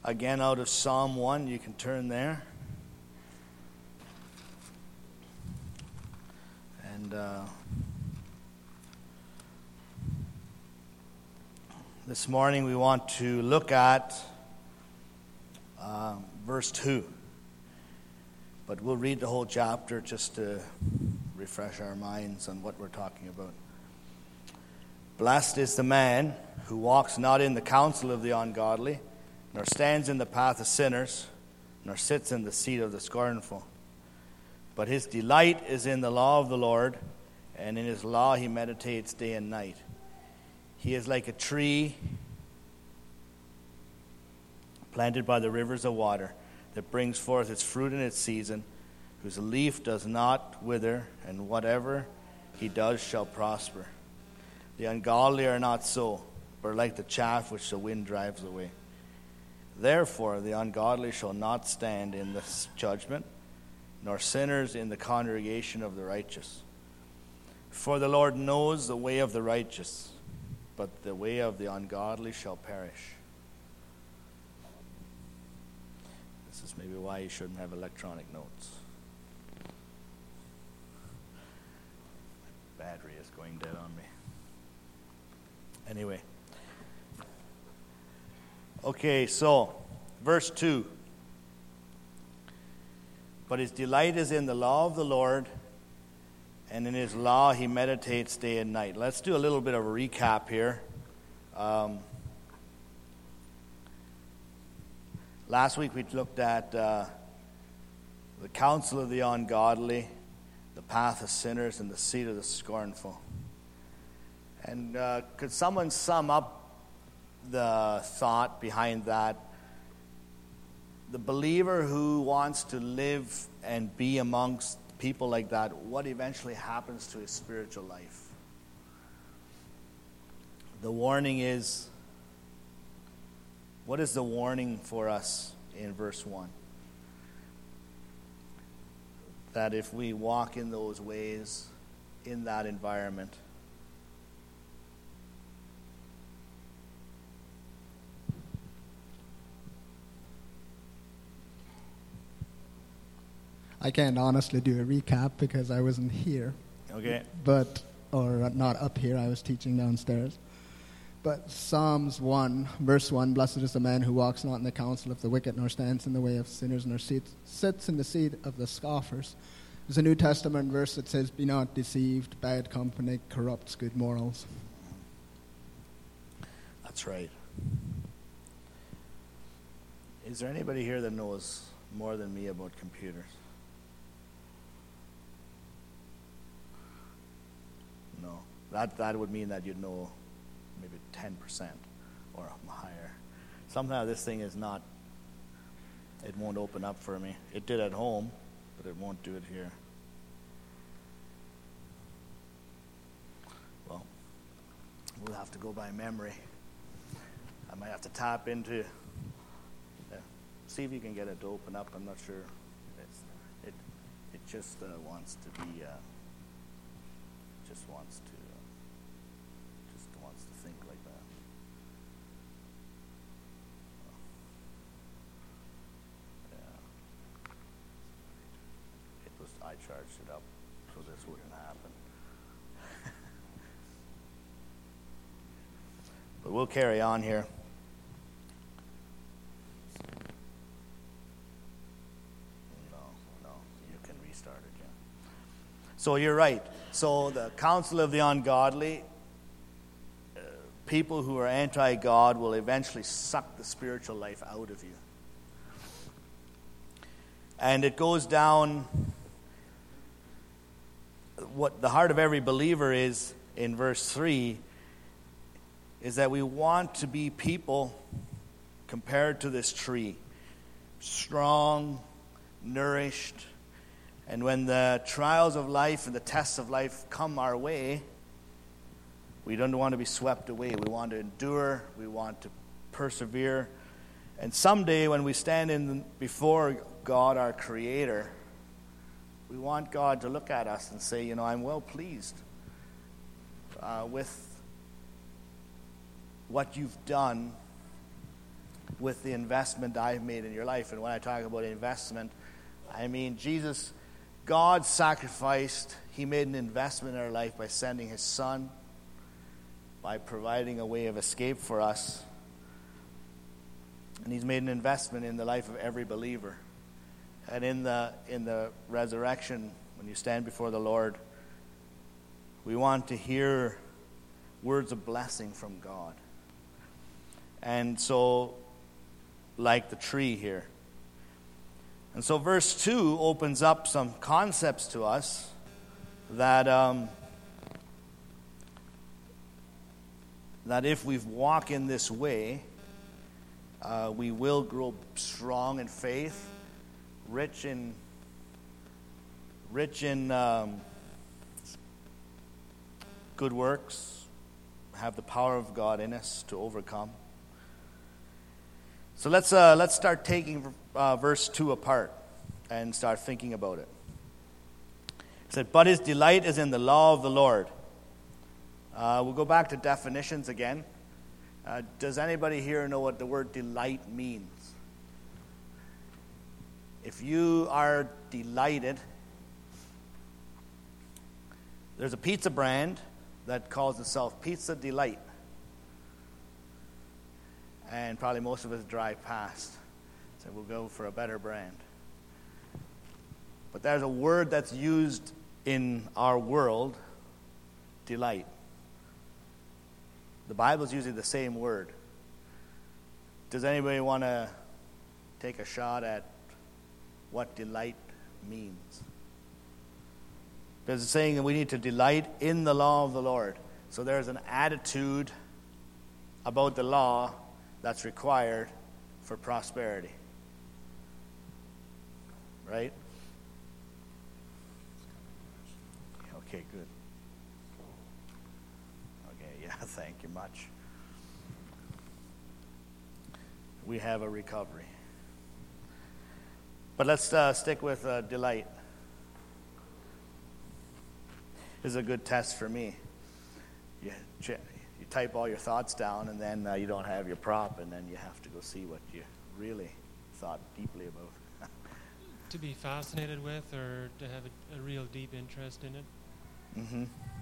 again out of Psalm 1. You can turn there. And this morning we want to look at verse 2. But we'll read the whole chapter just to refresh our minds on what we're talking about. Blessed is the man who walks not in the counsel of the ungodly, nor stands in the path of sinners, nor sits in the seat of the scornful. But his delight is in the law of the Lord, and in his law he meditates day and night. He is like a tree planted by the rivers of water, that brings forth its fruit in its season, whose leaf does not wither, and whatever he does shall prosper. The ungodly are not so, but are like the chaff which the wind drives away. Therefore the ungodly shall not stand in the judgment, nor sinners in the congregation of the righteous. For the Lord knows the way of the righteous, but the way of the ungodly shall perish. This is maybe why you shouldn't have electronic notes. My battery is going dead on me. Anyway. Okay, so, verse 2. But his delight is in the law of the Lord, and in his law he meditates day and night. Let's do a little bit of a recap here. Last week we looked at the counsel of the ungodly, the path of sinners, and the seat of the scornful. And could someone sum up the thought behind that? The believer who wants to live and be amongst people like that, what eventually happens to his spiritual life? The warning is, what is the warning for us in verse 1? That if we walk in those ways, in that environment, I can't honestly do a recap because I wasn't here. Okay. Or not up here, I was teaching downstairs. But Psalms 1, verse 1, blessed is the man who walks not in the counsel of the wicked, nor stands in the way of sinners, nor sits in the seat of the scoffers. There's a New Testament verse that says, be not deceived, bad company corrupts good morals. That's right. Is there anybody here that knows more than me about computers? No. That would mean that you'd know maybe 10% or higher. Somehow this thing is not, it won't open up for me. It did at home, but it won't do it here. Well, we'll have to go by memory. I might have to tap into, see if you can get it to open up. I'm not sure. It just wants to be, just wants to think like that. Yeah. I charged it up so this wouldn't happen. But we'll carry on here. No, you can restart it, yeah. So you're right. So the counsel of the ungodly, people who are anti-God will eventually suck the spiritual life out of you. And it goes down, what the heart of every believer is in verse 3, is that we want to be people compared to this tree, strong, nourished, and when the trials of life and the tests of life come our way, we don't want to be swept away. We want to endure. We want to persevere. And someday when we stand before God, our Creator, we want God to look at us and say, I'm well pleased with what you've done with the investment I've made in your life. And when I talk about investment, I mean God sacrificed. He made an investment in our life by sending his Son, by providing a way of escape for us. And he's made an investment in the life of every believer. And in the resurrection, when you stand before the Lord, we want to hear words of blessing from God. And so, like the tree here. And so verse 2 opens up some concepts to us that if we walk in this way, we will grow strong in faith, rich in good works, have the power of God in us to overcome. So let's start taking verse 2 apart and start thinking about it. It said, "But his delight is in the law of the Lord." We'll go back to definitions again. Does anybody here know what the word delight means? If you are delighted, there's a pizza brand that calls itself Pizza Delight. And probably most of us drive past. So we'll go for a better brand. But there's a word that's used in our world, delight. The Bible's using the same word. Does anybody want to take a shot at what delight means? Because it's saying that we need to delight in the law of the Lord. So there's an attitude about the law that's required for prosperity. Right? Okay, good. Okay, yeah, thank you much. We have a recovery. But let's stick with delight. This is a good test for me. You type all your thoughts down, and then you don't have your prop, and then you have to go see what you really thought deeply about. To be fascinated with, or to have a real deep interest in it? Mm-hmm.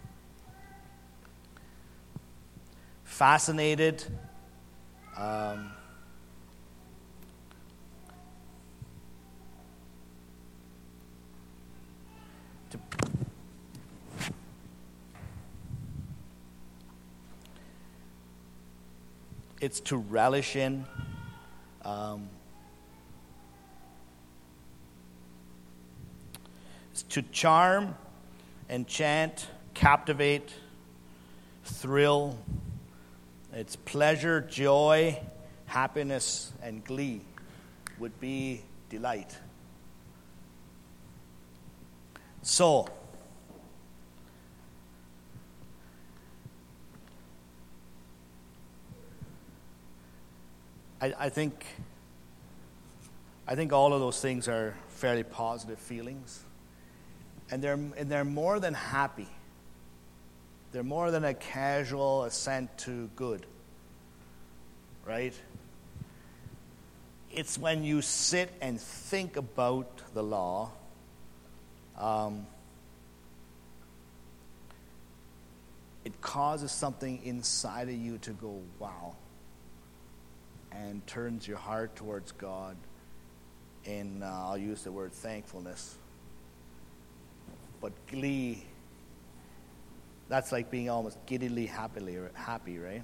Fascinated. It's to relish in. It's to charm, enchant, captivate, thrill. It's pleasure, joy, happiness, and glee would be delight. So, I think all of those things are fairly positive feelings, and they're more than happy. They're more than a casual assent to good, right? It's when you sit and think about the law. It causes something inside of you to go, wow, and turns your heart towards God in, I'll use the word thankfulness. But glee, that's like being almost giddily happy, right?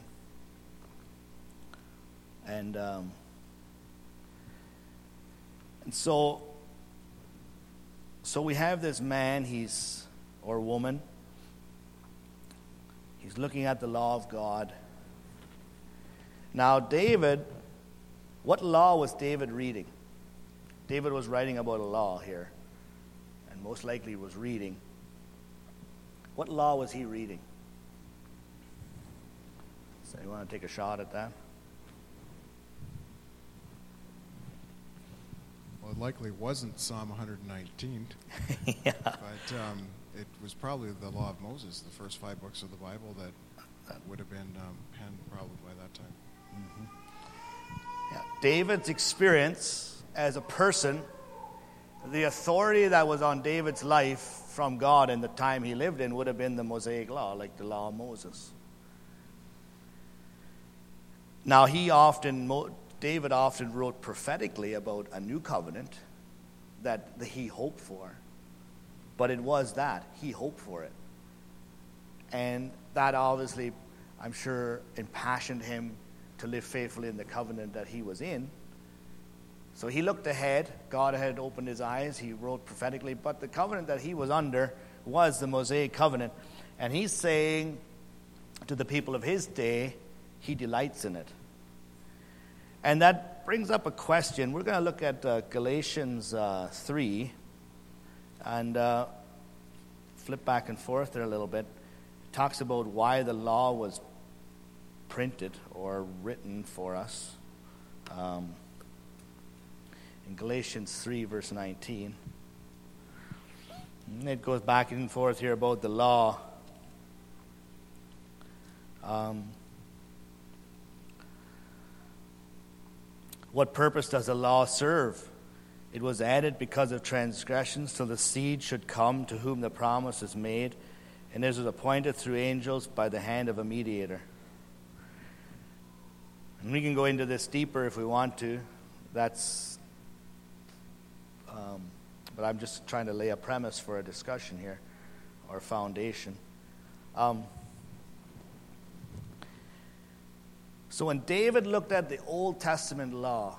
And so we have this man, or woman, he's looking at the law of God. Now David, what law was David reading? David was writing about a law here, and most likely was reading. What law was he reading? So you want to take a shot at that? Well, it likely wasn't Psalm 119. Yeah. But it was probably the Law of Moses, the first 5 books of the Bible that would have been penned probably by that time. Mm-hmm. David's experience as a person, the authority that was on David's life from God in the time he lived in would have been the Mosaic law, like the law of Moses. Now, David often wrote prophetically about a new covenant that he hoped for. But it was that. He hoped for it. And that obviously, I'm sure, impassioned him to live faithfully in the covenant that he was in. So he looked ahead. God had opened his eyes. He wrote prophetically. But the covenant that he was under was the Mosaic covenant. And he's saying to the people of his day, he delights in it. And that brings up a question. We're going to look at Galatians 3 and flip back and forth there a little bit. It talks about why the law was printed or written for us. In Galatians 3, verse 19. And it goes back and forth here about the law. What purpose does the law serve? It was added because of transgressions, till the seed should come to whom the promise is made, and it was appointed through angels by the hand of a mediator. And we can go into this deeper if we want to. But I'm just trying to lay a premise for a discussion here, or a foundation. So when David looked at the Old Testament law,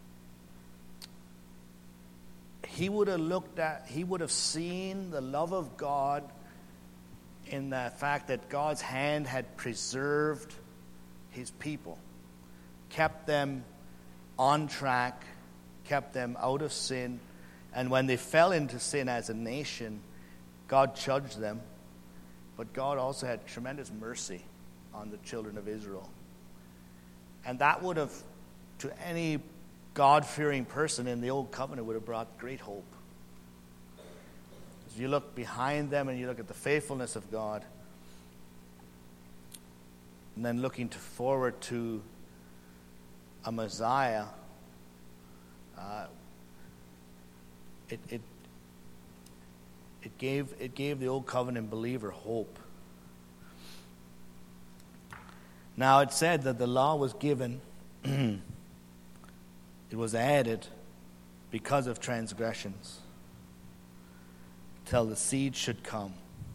he would have seen the love of God in the fact that God's hand had preserved his people, kept them on track, kept them out of sin. And when they fell into sin as a nation, God judged them. But God also had tremendous mercy on the children of Israel. And that would have, to any God-fearing person in the Old Covenant, would have brought great hope. As you look behind them and you look at the faithfulness of God, and then looking forward to a Messiah, it gave the Old Covenant believer hope. Now it said that the law was given, it was added because of transgressions, till the seed should come.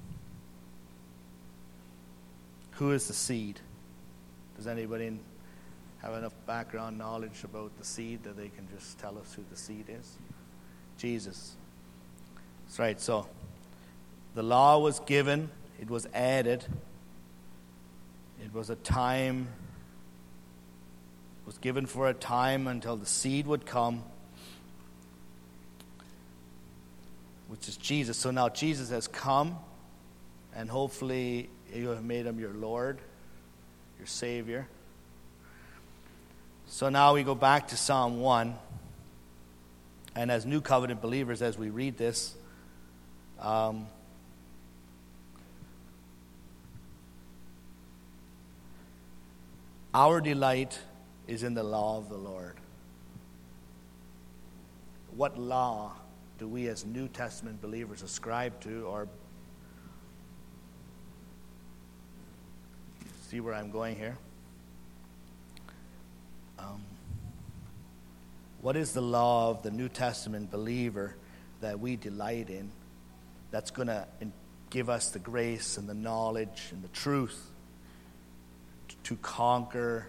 Who is the seed? Does anybody have enough background knowledge about the seed that they can just tell us who the seed is? Jesus. That's right. So the law was given, it was added. It was given for a time until the seed would come, which is Jesus. So now Jesus has come, and hopefully you have made him your Lord, your Savior. So now we go back to Psalm 1, and as New Covenant believers, as we read this, our delight is in the law of the Lord. What law do we as New Testament believers ascribe to, or see where I'm going here? What is the law of the New Testament believer that we delight in, that's going to give us the grace and the knowledge and the truth to conquer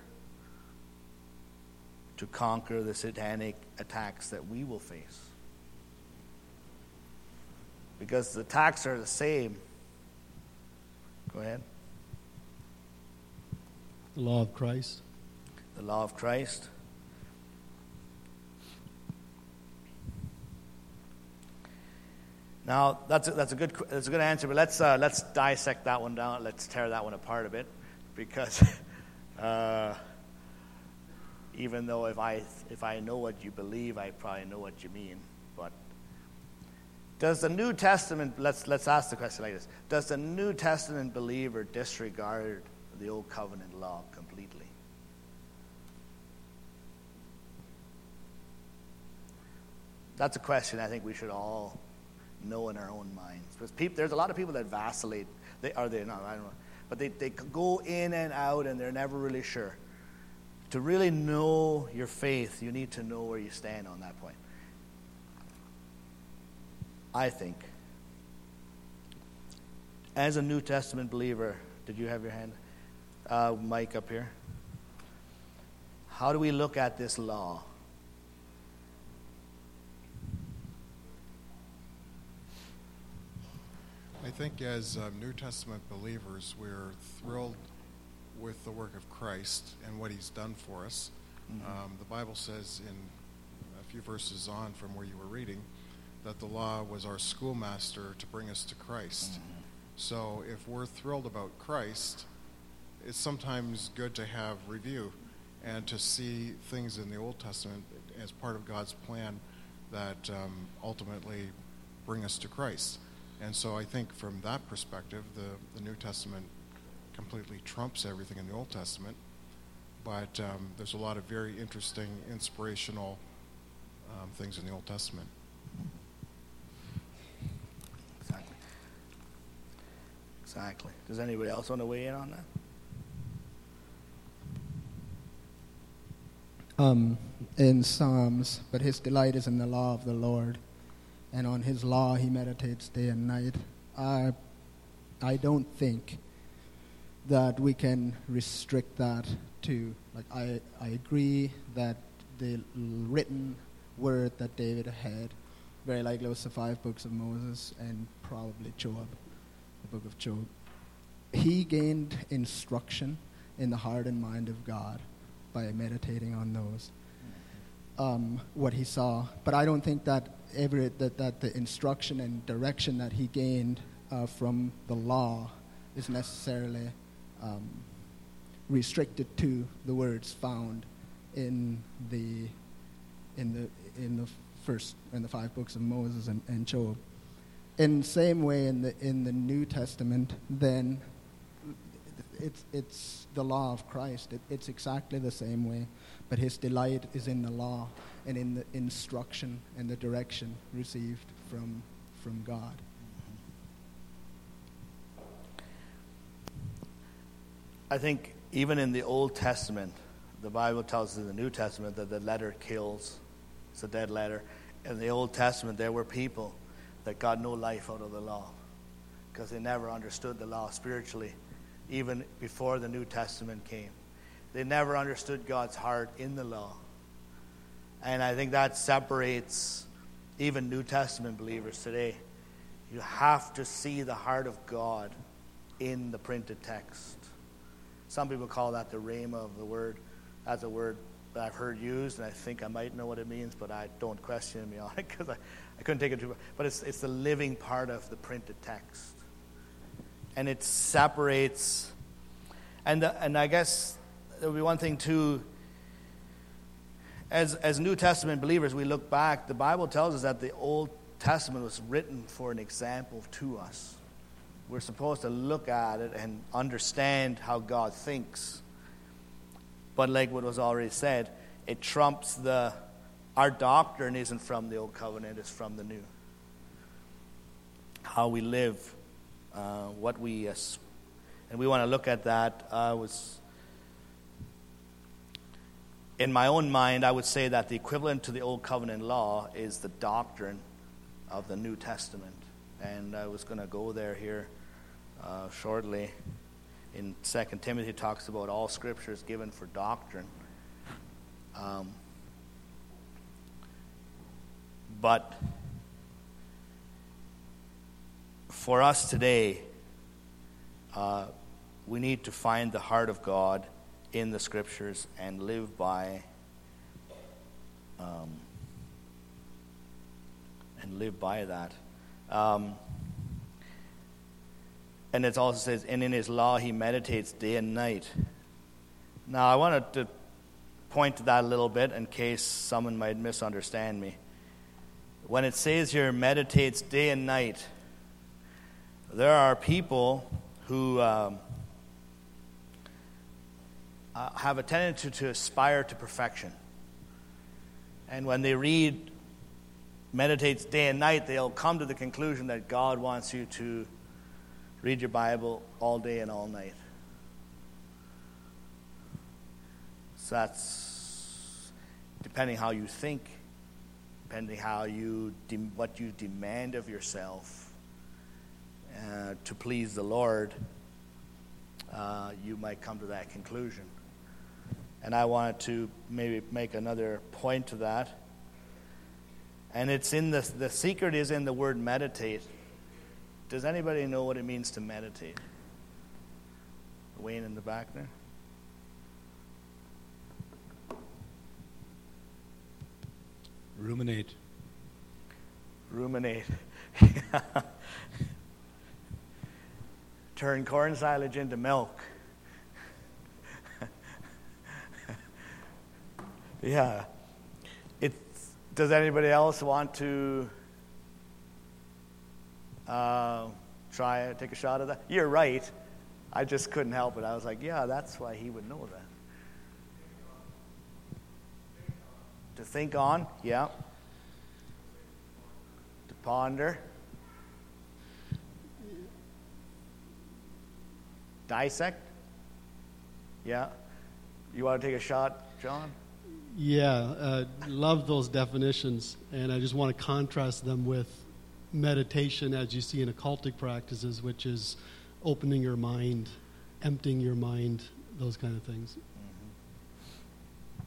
the satanic attacks that we will face? Because the attacks are the same. Go ahead. The law of Christ. The law of Christ. Now that's a good answer, but let's dissect that one down. Let's tear that one apart a bit, because even though if I know what you believe, I probably know what you mean. But does the New Testament, let's ask the question like this: does the New Testament believer disregard the Old Covenant law completely? That's a question I think we should all know in our own minds. Because there's a lot of people that vacillate. I don't know. But they go in and out and they're never really sure. To really know your faith, you need to know where you stand on that point. I think. As a New Testament believer, did you have your hand? Mike up here. How do we look at this law? I think as New Testament believers, we're thrilled with the work of Christ and what he's done for us. Mm-hmm. The Bible says in a few verses on from where you were reading that the law was our schoolmaster to bring us to Christ. Mm-hmm. So if we're thrilled about Christ, it's sometimes good to have review and to see things in the Old Testament as part of God's plan that ultimately bring us to Christ. And so I think from that perspective, the New Testament completely trumps everything in the Old Testament. But there's a lot of very interesting, inspirational things in the Old Testament. Exactly. Does anybody else want to weigh in on that? In Psalms, but his delight is in the law of the Lord, and on his law he meditates day and night. I don't think that we can restrict that to, like, I agree that the written word that David had very likely was the 5 books of Moses and probably Job, the book of Job. He gained instruction in the heart and mind of God by meditating on those, what he saw. But I don't think that that the instruction and direction that he gained from the law is necessarily restricted to the words found in the 5 books of Moses and Job. In the same way, in the New Testament, then it's the law of Christ. It's exactly the same way, but his delight is in the law and in the instruction and the direction received from God. I think even in the Old Testament, the Bible tells us in the New Testament that the letter kills. It's a dead letter. In the Old Testament, there were people that got no life out of the law because they never understood the law spiritually, even before the New Testament came. They never understood God's heart in the law. And I think that separates even New Testament believers today. You have to see the heart of God in the printed text. Some people call that the rhema of the word. That's a word that I've heard used, and I think I might know what it means, but I don't question me on it because I couldn't take it too far. But it's the living part of the printed text. And it separates, and I guess there would be one thing too, as New Testament believers, we look back, the Bible tells us that the Old Testament was written for an example to us. We're supposed to look at it and understand how God thinks. But like what was already said, it trumps our doctrine isn't from the Old Covenant, it's from the New. How we live, and we want to look at that. In my own mind, I would say that the equivalent to the Old Covenant law is the doctrine of the New Testament. And I was going to go there here shortly. In 2 Timothy, it talks about all Scripture is given for doctrine. But for us today, we need to find the heart of God in the Scriptures and live by that. And it also says, and in his law he meditates day and night. Now, I wanted to point to that a little bit in case someone might misunderstand me. When it says here, meditates day and night, there are people who have a tendency to aspire to perfection. And when they read meditates day and night, they'll come to the conclusion that God wants you to read your Bible all day and all night. So that's depending how you think, depending how what you demand of yourself to please the Lord, you might come to that conclusion. And I wanted to maybe make another point to that. And it's in the secret is in the word meditate. Does anybody know what it means to meditate? Wayne in the back there. Ruminate. Ruminate. Turn corn silage into milk. Yeah. Does anybody else want to try it, take a shot at that? You're right. I just couldn't help it. I was like, yeah, that's why he would know that. To think on, yeah. To ponder. Dissect. Yeah. You want to take a shot, John? Yeah, love those definitions, and I just want to contrast them with meditation as you see in occultic practices, which is opening your mind, emptying your mind, those kind of things. Mm-hmm.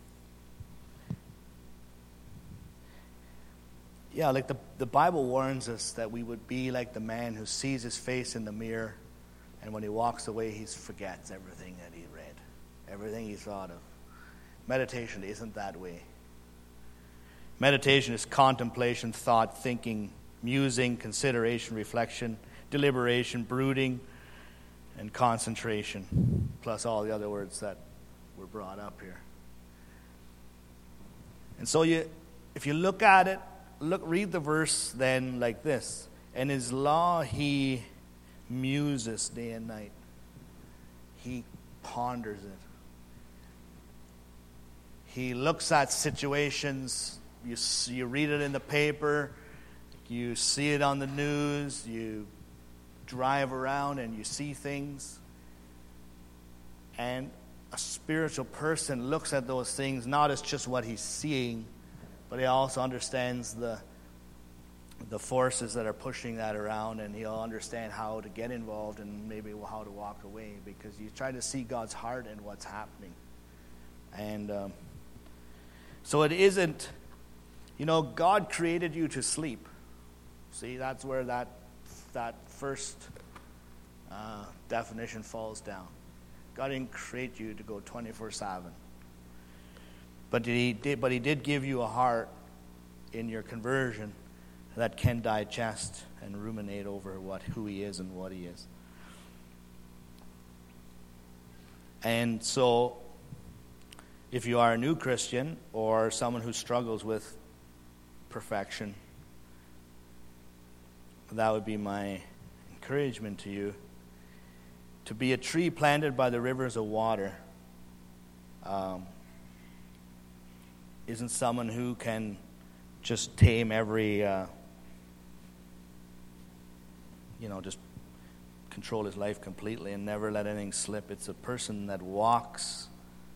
Yeah, like the Bible warns us that we would be like the man who sees his face in the mirror, and when he walks away, he forgets everything that he read, everything he thought of. Meditation isn't that way. Meditation is contemplation, thought, thinking, musing, consideration, reflection, deliberation, brooding, and concentration, plus all the other words that were brought up here. And so if you look at it, read the verse then like this. In his law he muses day and night. He ponders it. He looks at situations, you read it in the paper, you see it on the news, you drive around and you see things. And a spiritual person looks at those things not as just what he's seeing, but he also understands the forces that are pushing that around, and he'll understand how to get involved and maybe how to walk away, because you try to see God's heart in what's happening. And so it isn't, God created you to sleep. See, that's where that first definition falls down. God didn't create you to go 24/7. But he did give you a heart in your conversion that can digest and ruminate over who he is and what he is. And so, if you are a new Christian or someone who struggles with perfection, that would be my encouragement to you. To be a tree planted by the rivers of water isn't someone who can just tame every, just control his life completely and never let anything slip. It's a person that walks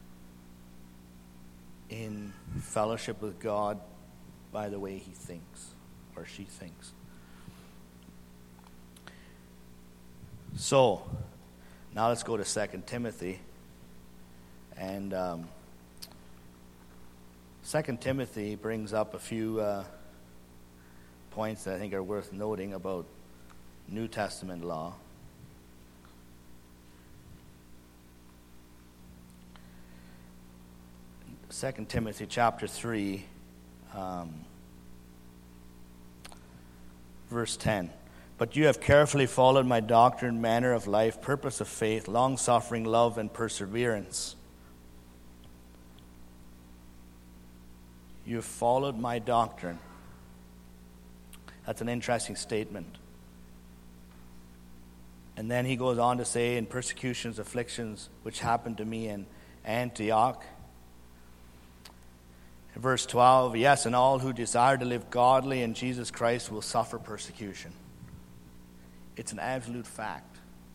in fellowship with God by the way he thinks or she thinks. So, now let's go to 2 Timothy. And 2 Timothy brings up a few points that I think are worth noting about New Testament law. Second Timothy chapter 3, verse 10. But you have carefully followed my doctrine, manner of life, purpose of faith, long-suffering, love, and perseverance. You have followed my doctrine. That's an interesting statement. And then he goes on to say, in persecutions, afflictions, which happened to me in Antioch. Verse 12, yes, and all who desire to live godly in Jesus Christ will suffer persecution. It's an absolute fact.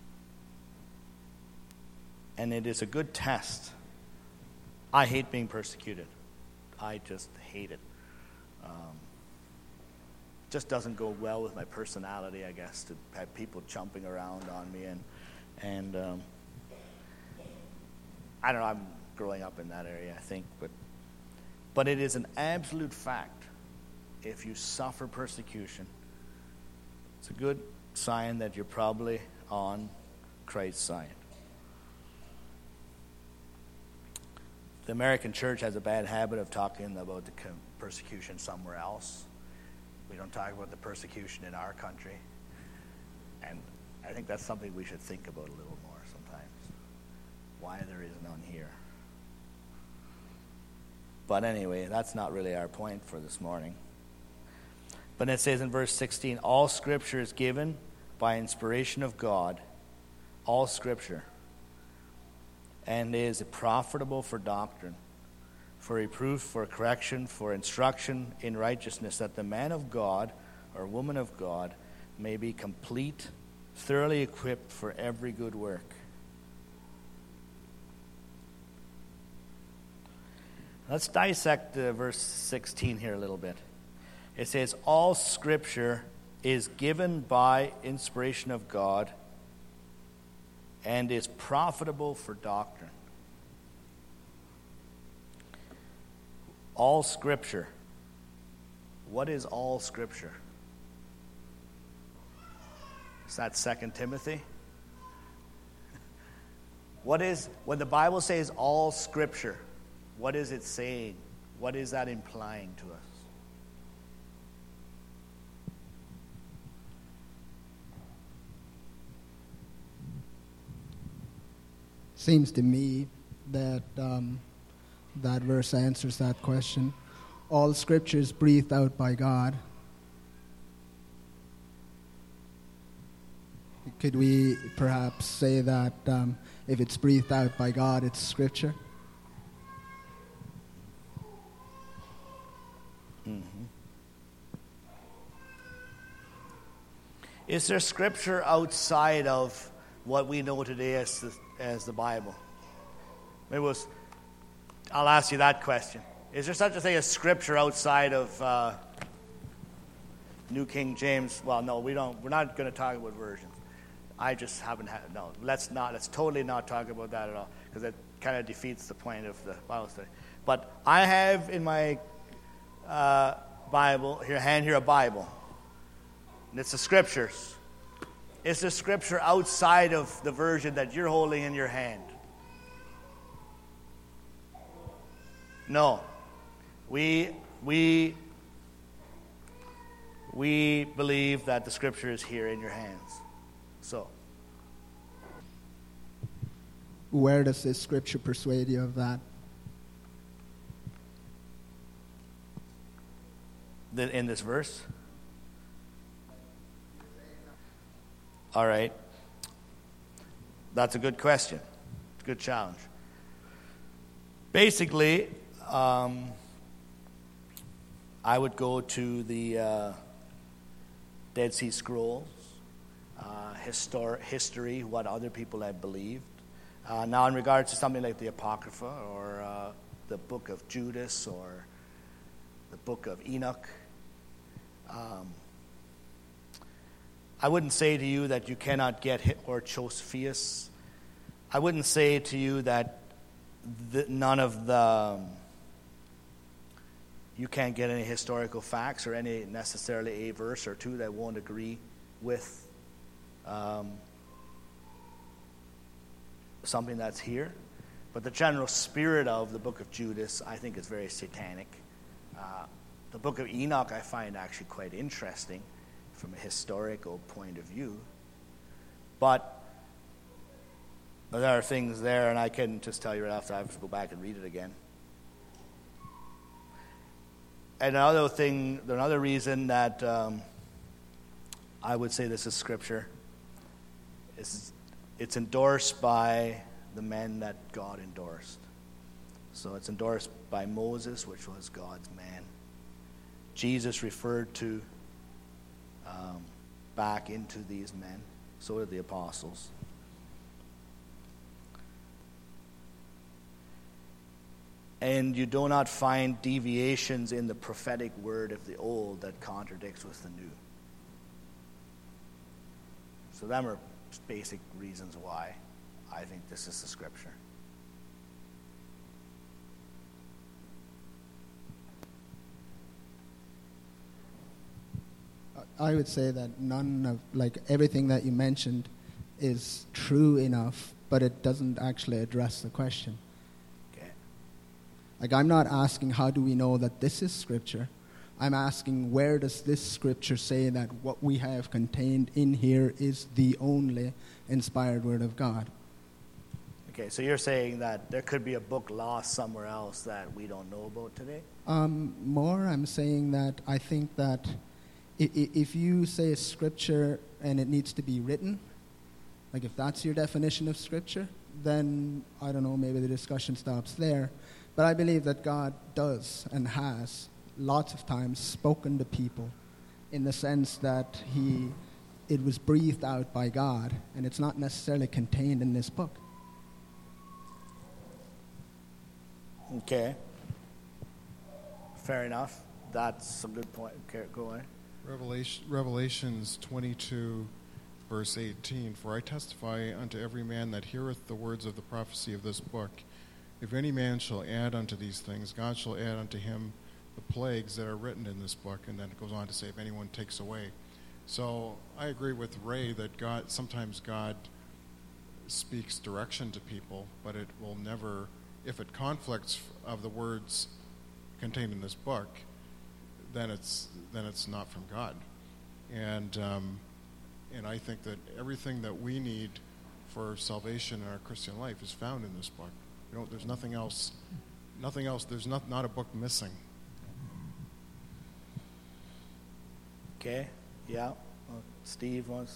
And it is a good test. I hate being persecuted. I just hate it. Just doesn't go well with my personality, I guess, to have people jumping around on me. And I don't know, I'm growing up in that area, I think. But it is an absolute fact. If you suffer persecution, it's a good sign that you're probably on Christ's side. The American church has a bad habit of talking about the persecution somewhere else. We don't talk about the persecution in our country. And I think that's something we should think about a little more sometimes. Why there is none here. But anyway, that's not really our point for this morning. But it says in verse 16, all Scripture is given by inspiration of God. All Scripture. And is profitable for doctrine, for reproof, for correction, for instruction in righteousness, that the man of God or woman of God may be complete, thoroughly equipped for every good work. Let's dissect verse 16 here a little bit. It says, all Scripture is given by inspiration of God and is profitable for doctrine. All Scripture. What is all Scripture? Is that 2 Timothy? When the Bible says all Scripture, what is it saying? What is that implying to us? Seems to me that that verse answers that question. All Scripture is breathed out by God. Could we perhaps say that if it's breathed out by God, it's Scripture? Mm-hmm. Is there Scripture outside of what we know today as the Bible? I'll ask you that question. Is there such a thing as Scripture outside of New King James? Well, no, we don't. We're not going to talk about versions. I just haven't had. No, let's totally not talk about that at all, because it kind of defeats the point of the Bible study. But I have in my Bible here a Bible, and it's the Scriptures. Is there Scripture outside of the version that you're holding in your hand? No. We believe that the Scripture is here in your hands. So, where does this Scripture persuade you of that? In this verse? All right. That's a good question. It's a good challenge. Basically, I would go to the Dead Sea Scrolls, history, what other people have believed. Now, in regards to something like the Apocrypha or the book of Judas or the book of Enoch, I wouldn't say to you that you cannot get or Josephus. I wouldn't say to you that none of the you can't get any historical facts or any necessarily a verse or two that won't agree with something that's here. But the general spirit of the book of Judas, I think, is very satanic. The book of Enoch I find actually quite interesting from a historical point of view. But there are things there, and I can just tell you right after I have to go back and read it again. And another reason that I would say this is Scripture is it's endorsed by the men that God endorsed. So it's endorsed by Moses, which was God's man. Jesus referred to back into these men. So did the apostles. And you do not find deviations in the prophetic word of the old that contradicts with the new. So them are basic reasons why I think this is the scripture. I would say that none of, everything that you mentioned is true enough, but it doesn't actually address the question. Okay. I'm not asking how do we know that this is scripture. I'm asking where does this scripture say that what we have contained in here is the only inspired word of God. Okay, so you're saying that there could be a book lost somewhere else that we don't know about today? I'm saying that I think that if you say scripture and it needs to be written, if that's your definition of scripture, then, I don't know, maybe the discussion stops there. But I believe that God does and has lots of times spoken to people in the sense that it was breathed out by God, and it's not necessarily contained in this book. Okay. Fair enough. That's a good point. Okay, go on. Revelations 22, verse 18, "For I testify unto every man that heareth the words of the prophecy of this book, if any man shall add unto these things, God shall add unto him the plagues that are written in this book." And then it goes on to say, if anyone takes away. So I agree with Ray that sometimes God speaks direction to people, but it will never, if it conflicts of the words contained in this book, then it's not from God. And I think that everything that we need for salvation in our Christian life is found in this book. There's nothing else. There's not a book missing. Okay. Yeah. Steve wants.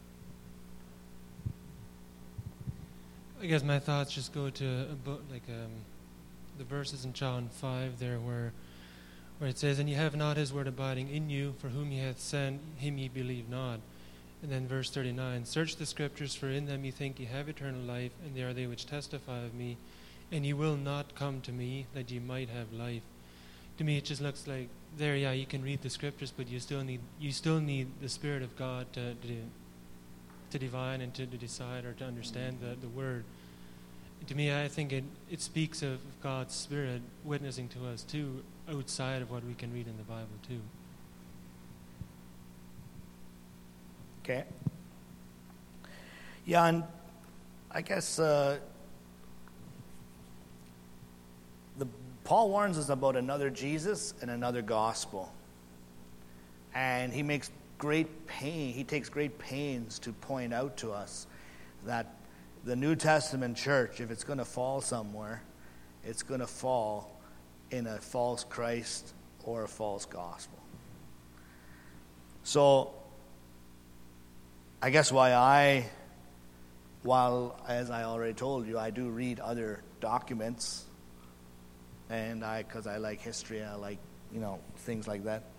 I guess my thoughts just go to a book the verses in John 5 there where it says, "And ye have not his word abiding in you, for whom he hath sent, him ye believe not." And then verse 39, "Search the scriptures, for in them ye think ye have eternal life, and they are they which testify of me. And ye will not come to me, that ye might have life." To me, it just looks like there, yeah, you can read the scriptures, but you still need the Spirit of God to divine and to decide or to understand the word. To me, I think it speaks of God's Spirit witnessing to us too, outside of what we can read in the Bible too. Okay. Yeah, and I guess Paul warns us about another Jesus and another gospel. And he takes great pains to point out to us that the New Testament church, if it's going to fall somewhere, it's going to fall in a false Christ or a false gospel. So, I guess while, as I already told you, I do read other documents, and because I like history, I like, things like that.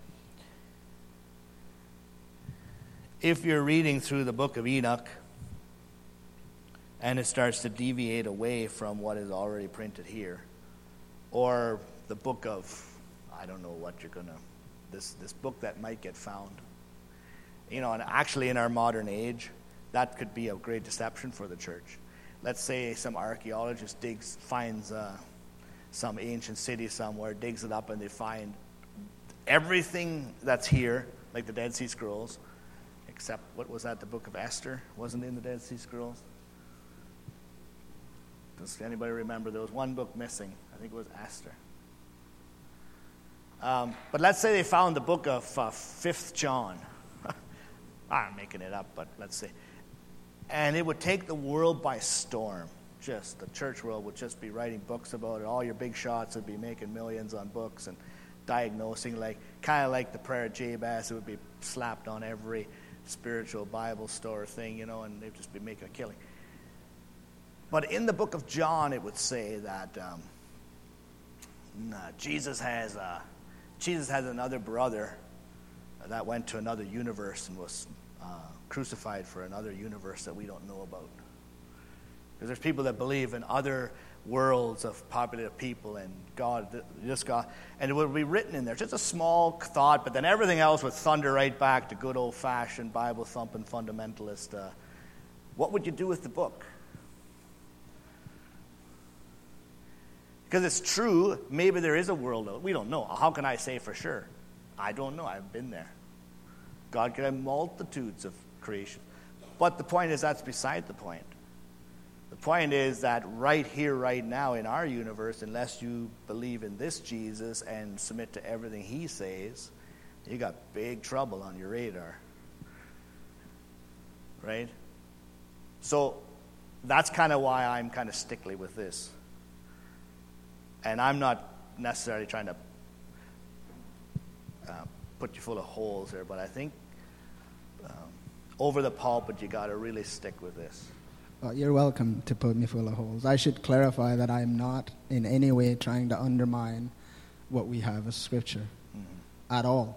If you're reading through the book of Enoch, and it starts to deviate away from what is already printed here, or the book of, I don't know what you're gonna, this book that might get found, and actually in our modern age, that could be a great deception for the church. Let's say some archaeologist finds some ancient city somewhere, digs it up, and they find everything that's here, like the Dead Sea Scrolls, except, what was that, the book of Esther? Wasn't in the Dead Sea Scrolls? Does anybody remember? There was one book missing. I think it was Esther. But let's say they found the book of 5th John. I'm making it up, but let's say. And it would take the world by storm. Just the church world would just be writing books about it. All your big shots would be making millions on books and diagnosing, kind of like the prayer of Jabez. It would be slapped on every spiritual Bible store thing, and they'd just be making a killing. But in the book of John, it would say that Jesus has another brother that went to another universe and was crucified for another universe that we don't know about. Because there's people that believe in other worlds of populated people and God, and it would be written in there. Just a small thought, but then everything else would thunder right back to good old-fashioned Bible-thumping fundamentalist. What would you do with the book? Because it's true, maybe there is a world. We don't know. How can I say for sure? I don't know. I've been there. God could have multitudes of creation. But the point is, that's beside the point. The point is that right here, right now in our universe, unless you believe in this Jesus and submit to everything he says, you got big trouble on your radar. Right? So that's kind of why I'm kind of stickly with this. And I'm not necessarily trying to put you full of holes there, but I think over the pulpit you got to really stick with this. Well, you're welcome to put me full of holes. I should clarify that I'm not in any way trying to undermine what we have as Scripture at all.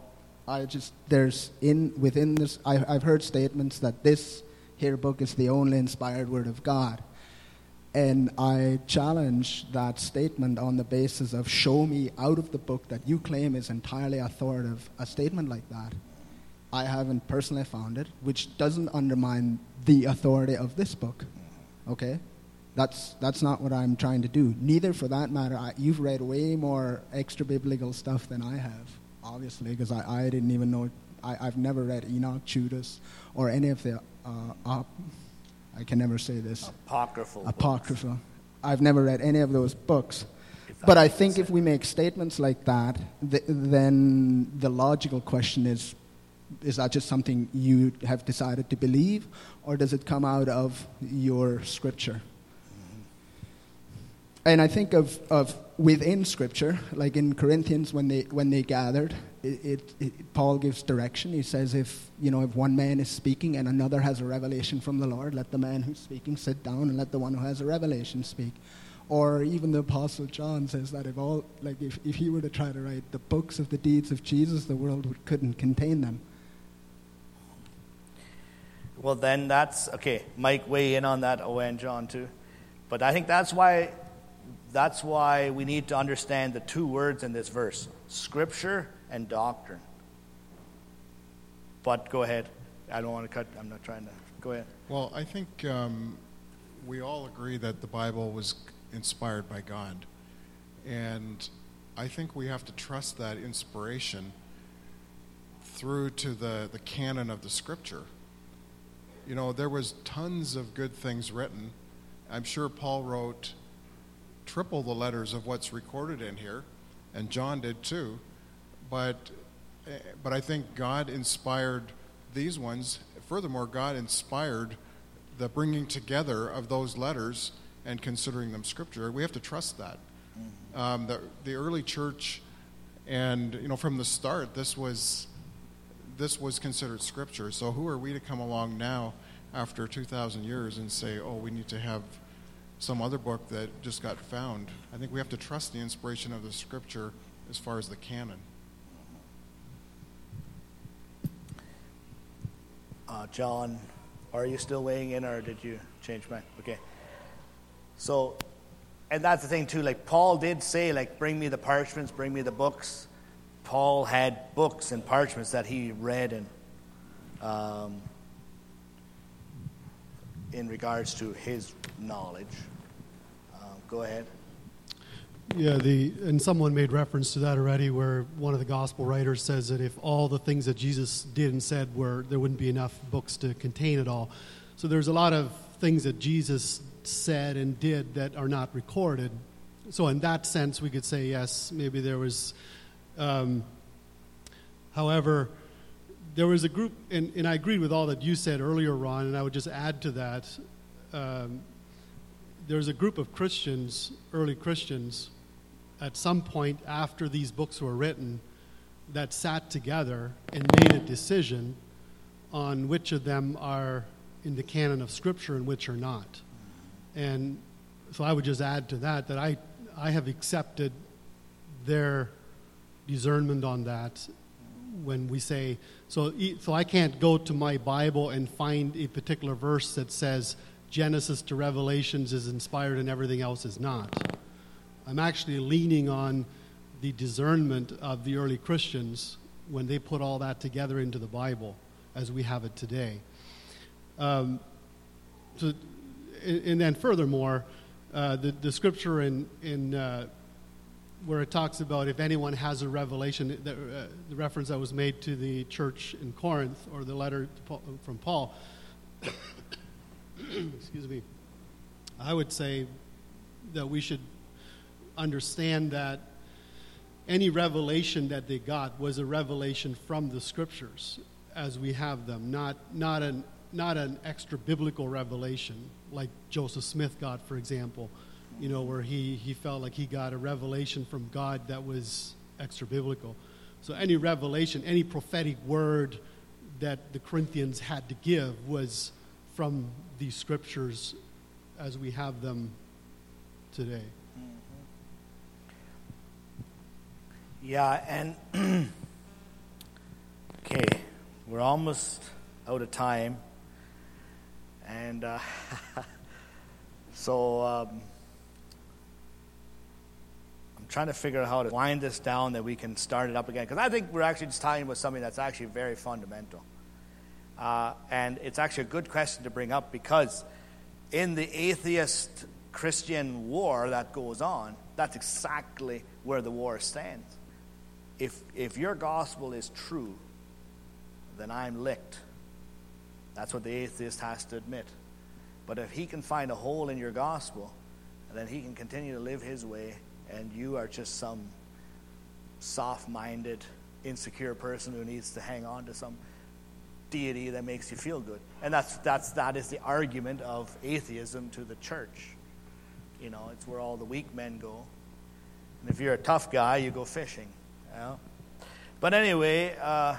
Within this, I've heard statements that this here book is the only inspired word of God. And I challenge that statement on the basis of show me out of the book that you claim is entirely authoritative, a statement like that. I haven't personally found it, which doesn't undermine the authority of this book. Okay? That's not what I'm trying to do. Neither, for that matter, you've read way more extra-biblical stuff than I have, obviously, because I didn't even know. I've never read Enoch, Judas, or any of the, I can never say this. Apocryphal. I've never read any of those books. But I think if we make statements like that, then the logical question is that just something you have decided to believe, or does it come out of your Scripture? And I think of within Scripture, like in Corinthians when they gathered, Paul gives direction. He says, if one man is speaking and another has a revelation from the Lord, let the man who's speaking sit down and let the one who has a revelation speak. Or even the Apostle John says that if he were to try to write the books of the deeds of Jesus, the world couldn't contain them. Well, then that's okay. Mike, weigh in on that. And John too. But I think that's why we need to understand the two words in this verse: Scripture and doctrine. But go ahead. I don't want to cut. I'm not trying to. Go ahead. Well, I think we all agree that the Bible was inspired by God. And I think we have to trust that inspiration through to the canon of the Scripture. There was tons of good things written. I'm sure Paul wrote triple the letters of what's recorded in here, and John did too. But I think God inspired these ones. Furthermore, God inspired the bringing together of those letters and considering them Scripture. We have to trust that. The early church, and from the start, this was considered Scripture. So who are we to come along now after 2,000 years and say, oh, we need to have some other book that just got found? I think we have to trust the inspiration of the Scripture as far as the canon. John, are you still weighing in, or did you change mind? Okay. So, and that's the thing too, like Paul did say, like, bring me the parchments, bring me the books. Paul had books and parchments that he read in regards to his knowledge. Go ahead. Yeah, and someone made reference to that already, where one of the gospel writers says that if all the things that Jesus did and said there wouldn't be enough books to contain it all. So there's a lot of things that Jesus said and did that are not recorded. So in that sense, we could say, yes, maybe there was... however, there was a group, and I agreed with all that you said earlier, Ron, and I would just add to that. There's a group of Christians, early Christians, at some point after these books were written, that sat together and made a decision on which of them are in the canon of Scripture and which are not. And so I would just add to that I have accepted their discernment on that when we say, so I can't go to my Bible and find a particular verse that says Genesis to Revelations is inspired and everything else is not. I'm actually leaning on the discernment of the early Christians when they put all that together into the Bible as we have it today. And then furthermore, the scripture in where it talks about if anyone has a revelation, the reference that was made to the church in Corinth, or the letter from Paul, excuse me, I would say that we should understand that any revelation that they got was a revelation from the scriptures as we have them, not an extra biblical revelation like Joseph Smith got, for example, where he felt like he got a revelation from God that was extra biblical. So any revelation, any prophetic word that the Corinthians had to give was from the scriptures as we have them today. Yeah, and okay, we're almost out of time, and so I'm trying to figure out how to wind this down that we can start it up again, because I think we're actually just talking about something that's actually very fundamental, and it's actually a good question to bring up, because in the atheist Christian war that goes on, that's exactly where the war stands. If your gospel is true, then I'm licked. That's what the atheist has to admit. But if he can find a hole in your gospel, then he can continue to live his way, and you are just some soft-minded, insecure person who needs to hang on to some deity that makes you feel good. And that is the argument of atheism to the church. It's where all the weak men go. And if you're a tough guy, you go fishing. But anyway,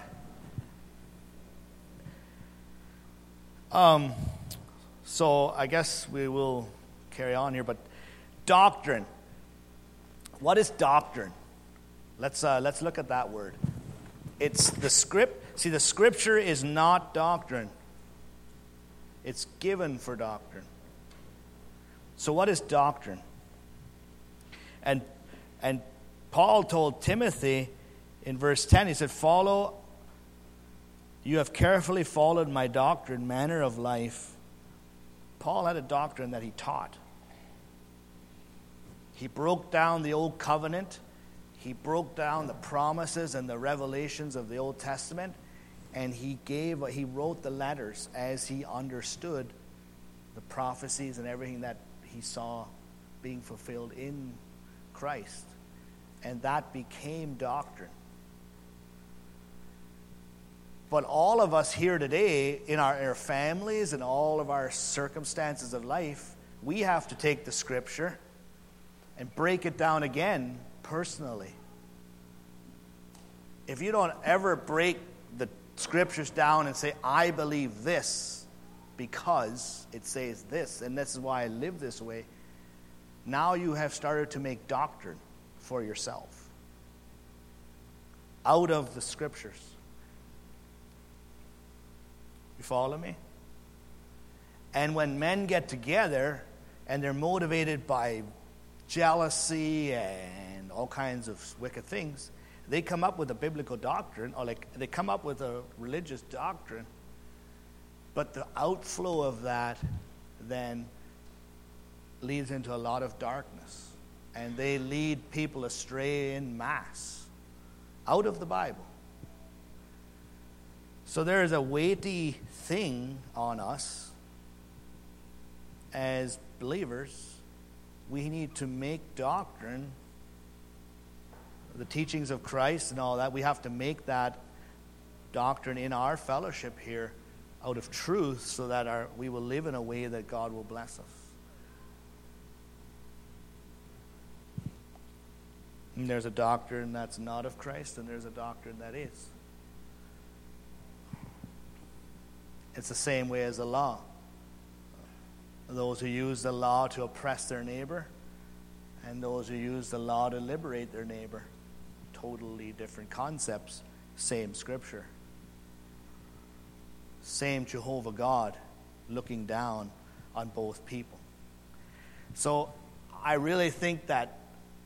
so I guess we will carry on here. But doctrine. What is doctrine? Let's look at that word. It's the script. See, the scripture is not doctrine. It's given for doctrine. So what is doctrine? And Paul told Timothy in verse 10, he said, you have carefully followed my doctrine, manner of life. Paul had a doctrine that he taught. He broke down the old covenant. He broke down the promises and the revelations of the Old Testament. And he wrote the letters as he understood the prophecies and everything that he saw being fulfilled in Christ. And that became doctrine. But all of us here today, in our families and all of our circumstances of life, we have to take the scripture and break it down again personally. If you don't ever break the scriptures down and say, I believe this because it says this, and this is why I live this way, now you have started to make doctrine for yourself out of the scriptures. You follow me? And when men get together and they're motivated by jealousy and all kinds of wicked things, they come up with a biblical doctrine, or they come up with a religious doctrine, but the outflow of that then leads into a lot of darkness. And they lead people astray in mass out of the Bible. So there is a weighty thing on us as believers. We need to make doctrine, the teachings of Christ and all that, we have to make that doctrine in our fellowship here out of truth, so that we will live in a way that God will bless us. And there's a doctrine that's not of Christ, and there's a doctrine that is. It's the same way as the law. Those who use the law to oppress their neighbor, and those who use the law to liberate their neighbor. Totally different concepts, same scripture. Same Jehovah God looking down on both people. So I really think that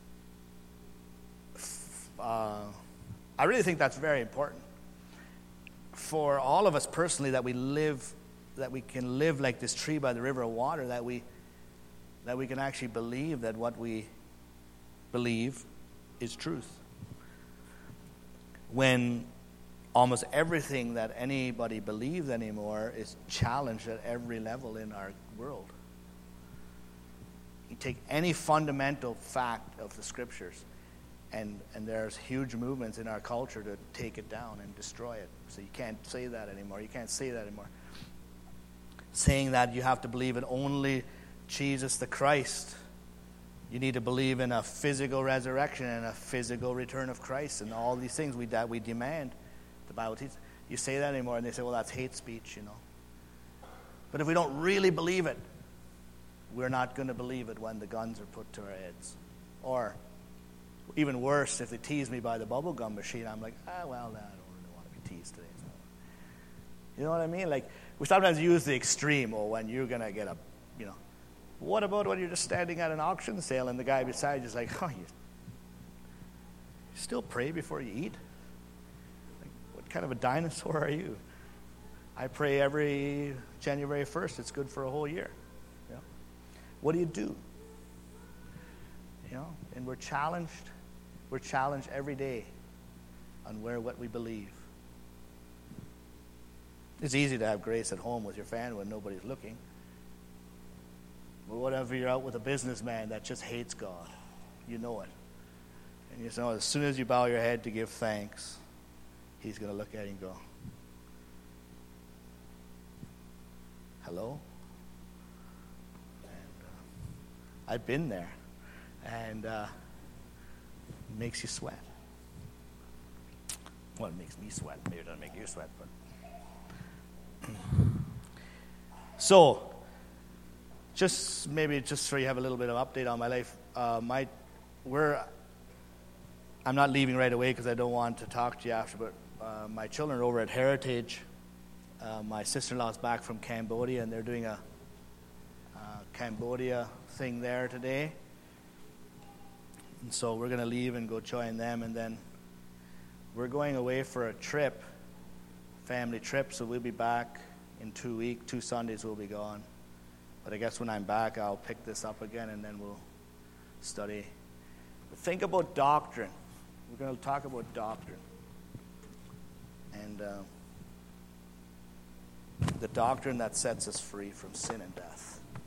that's very important for all of us personally, that we can live like this tree by the river of water, that we can actually believe that what we believe is truth. When almost everything that anybody believes anymore is challenged at every level in our world. You take any fundamental fact of the scriptures, and there's huge movements in our culture to take it down and destroy it. So you can't say that anymore. You can't say that anymore. Saying that you have to believe in only Jesus the Christ. You need to believe in a physical resurrection and a physical return of Christ and all these things that we demand. The Bible teaches. You say that anymore, and they say, well, that's hate speech, But if we don't really believe it, we're not going to believe it when the guns are put to our heads. Or, even worse, if they tease me by the bubble gum machine, I'm like, well, I don't really want to be teased today. So. You know what I mean? Like, we sometimes use the extreme, when you're going to get what about when you're just standing at an auction sale and the guy beside you is like, you still pray before you eat? What kind of a dinosaur are you? I pray every January 1st. It's good for a whole year. What do you do? And we're challenged. We're challenged every day on what we believe. It's easy to have grace at home with your family when nobody's looking. But whatever, you're out with a businessman that just hates God. You know it. And you know, as soon as you bow your head to give thanks, he's going to look at you and go, hello? And I've been there. And it makes you sweat. Well, it makes me sweat. Maybe it doesn't make you sweat, but... So, just so you have a little bit of update on my life, I'm not leaving right away because I don't want to talk to you after, but my children are over at Heritage. My sister-in-law's back from Cambodia, and they're doing a Cambodia thing there today. And so we're going to leave and go join them, and then we're going away for a trip, family trip, so we'll be back in 2 weeks. 2 Sundays we'll be gone. But I guess when I'm back, I'll pick this up again, and then we'll study. But think about doctrine. We're going to talk about doctrine. And the doctrine that sets us free from sin and death.